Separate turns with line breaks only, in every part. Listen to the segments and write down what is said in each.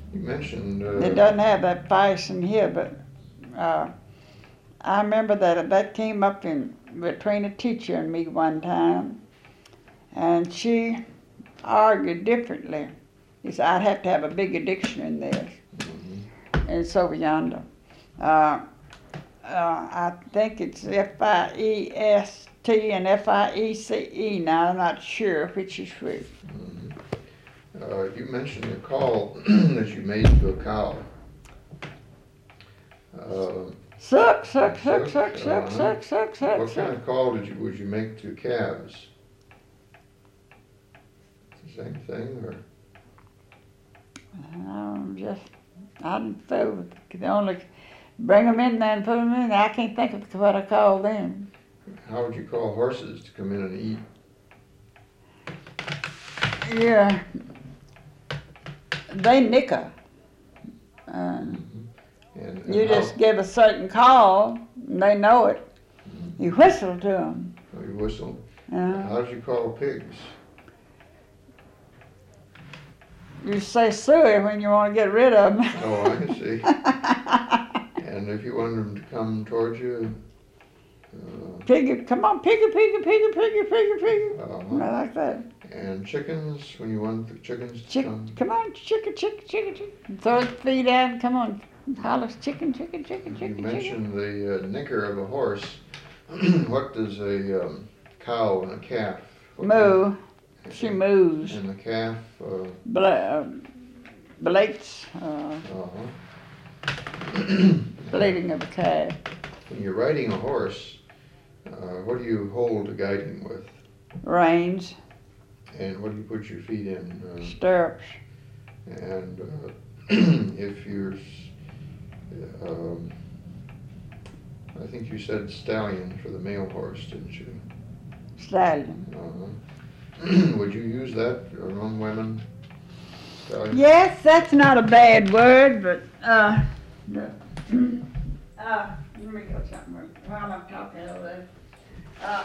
You mentioned...
It doesn't have that fasten here, but I remember that came up in between a teacher and me one time, and she argued differently. He said, I'd have to have a bigger dictionary than this.
Mm-hmm.
And it's over yonder. I think it's F-I-E-S-T and F-I-E-C-E now. I'm not sure which is which.
Mm-hmm. You mentioned a call that you made to a cow.
Suck, suck, suck, suck, suck, suck, suck, suck.
What kind of call would you make to calves? The same thing, or?
I didn't feel could only bring them in there and put them in there. I can't think of what I called them.
How would you call horses to come in and eat?
Yeah, they nicker.
And
You just give a certain call, and they know it.
Mm-hmm.
You whistle to them.
Oh, you whistle.
Uh,
How did you call pigs?
You say suey when you want to get rid of them.
Oh, I see. And if you wanted them to come towards you?
Piggy, come on, piggy, piggy, piggy, piggy, piggy, piggy. I like that.
And chickens, when you wanted the chickens to come?
Come on, chicken, chicken, chicken, chicken. Throw the feet out, come on. Holler, chicken, chicken, chicken, chicken,
You mentioned the nicker of a horse. What does a cow and a calf?
Moo. She moves.
And the calf?
Blates. Bleating of a calf.
When you're riding a horse, what do you hold to guide him with?
Reins.
And what do you put your feet in?
Stirrups.
And if you're, I think you said stallion for the male horse, didn't you?
Stallion.
Would you use that among women? Stallion?
Yes, that's not a bad word, but let me go something while I'm talking over this.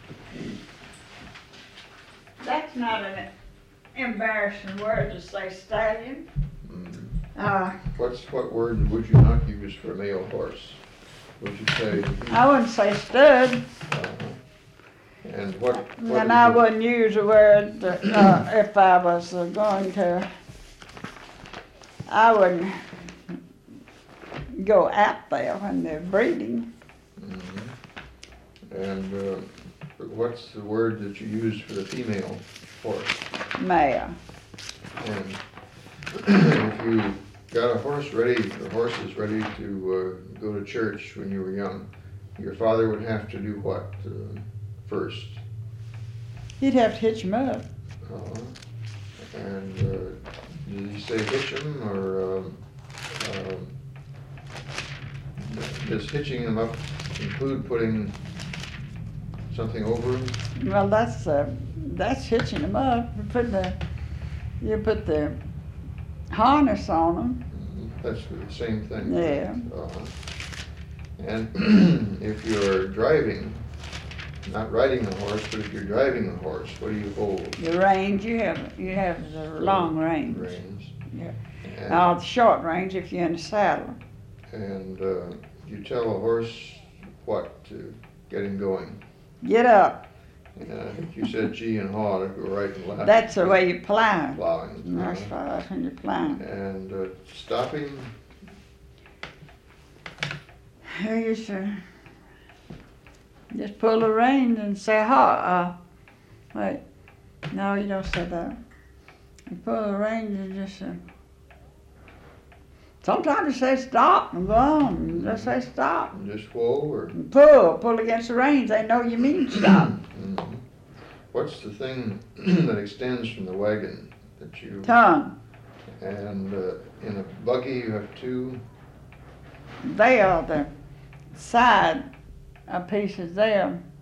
That's not an embarrassing word to say stallion.
Mm-hmm. What word would you not use for a male horse? Would you say?
I wouldn't say stud.
And what
and I wouldn't use a word if I was going to. I wouldn't go out there when they're breeding.
Mm-hmm. And what's the word that you use for the female horse?
Mare.
And if you got a horse ready, or horses ready to go to church when you were young, your father would have to do what first?
He'd have to hitch him up.
And did he say hitch him, or does hitching him up include putting something over him?
Well, that's hitching him up. You put the harness on them.
Mm-hmm. That's the same thing.
Yeah.
And if you're driving, not riding a horse, but if you're driving a horse, what do you hold?
The reins, you have the long reins.
Reins.
Yeah. The short reins if you're in the saddle.
And you tell a horse what to get him going?
Get up.
I think you said gee and haw to go right and left.
That's the way you plow.
Plowing.
That's when you're plowing.
And stopping?
You should just pull the reins and say haw. Wait. No, you don't say that. You pull the reins and just sometimes you say stop and go on. And just say stop.
And just whoa or?
And pull against the reins. They know you mean stop.
Mm-hmm. What's the thing that extends from the wagon that you?
Tongue.
And in a buggy you have two?
They are the side pieces there.